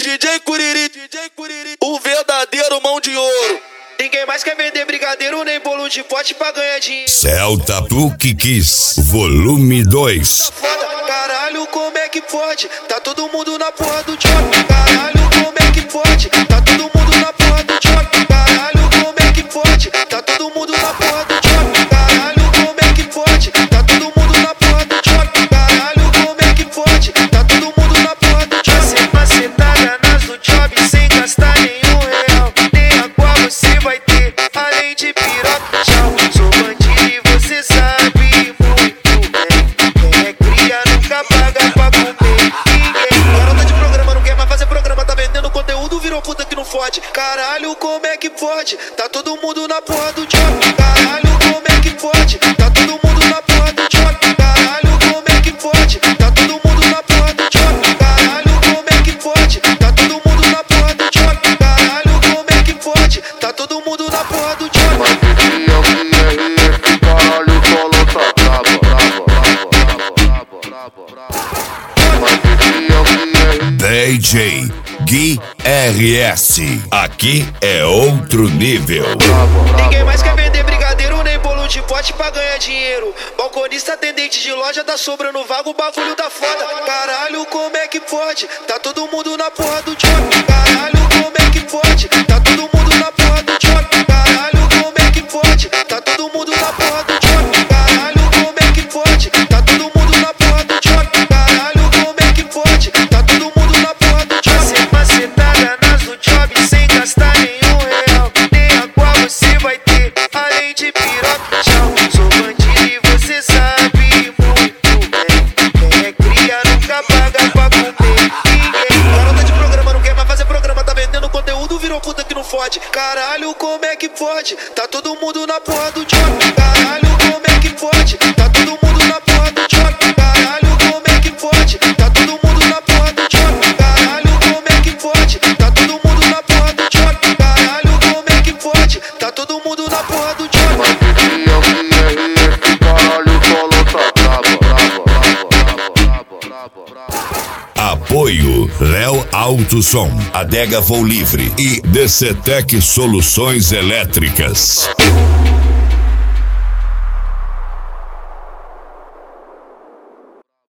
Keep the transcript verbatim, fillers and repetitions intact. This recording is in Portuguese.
D J Curiri, D J Curiri, o verdadeiro mão de ouro. Ninguém mais quer vender brigadeiro nem bolo de pote pra ganhar dinheiro. Celta Puc Kiss, volume dois. Foda, caralho, como é que pode? Tá todo mundo na porra do job. Caralho, como é que pode? Tá todo mundo na porra do job. Caralho, como é que pode? Tá todo mundo na porra do job. Caralho, como é que pode? Tá todo mundo na porra do job. Caralho, como é que pode? Tá todo mundo na porra do job. Você macetada nas do job sem gastar nenhum real. Nem água você vai ter, além de piroca. Tchau, sou bandido e você sabe muito bem. Quem é cria nunca paga pra comer ninguém. Garota de programa não quer mais fazer programa, tá vendendo conteúdo, virou puta que não fode. Caralho, como é que pode? Tá todo mundo na porra do job. Caralho, como é que pode? Tá todo mundo na porra do job. Caralho, como é que pode? Tá todo mundo na porra do job. Caralho, como é que pode? Tá todo mundo na porra do job. Caralho, como é que pode? Tá todo mundo na porra do job. D J Gui R S, aqui é outro nível. Ninguém mais quer vender brigadeiro nem bolo de pote pra ganhar dinheiro. Balconista, atendente de loja, tá sobrando vago, o bagulho tá foda. Caralho, como é que pode? Tá todo mundo na porra do job. Caralho, como é que pode? Tá todo mundo na porra do job. Caralho, como é que pode? Tá todo mundo na porra do job. Caralho, como é que pode? Tá todo mundo na porra do job. Caralho, como é que pode? Tá todo mundo na porra do job. Você macetada nas do job sem gastar nenhum real. Nem água você vai ter, além de piroca. Tchau, sou bandido e você sabe muito bem. Quem é cria nunca paga pra comer ninguém. Garota de programa não quer mais fazer programa, tá vendendo conteúdo, virou puta que não fode. Caralho, como é que pode? Tá todo mundo na porra do job. Caralho, como é que pode? Tá todo mundo na porra do job. Caralho, como é que pode? Tá todo mundo na porra do job. Caralho, como é que pode? Tá todo mundo na porra do job. Caralho, como é que pode? Tá todo mundo na porra do job. Apoio Léo Alto Som, Adega Voo Livre e D C Tec Soluções Elétricas.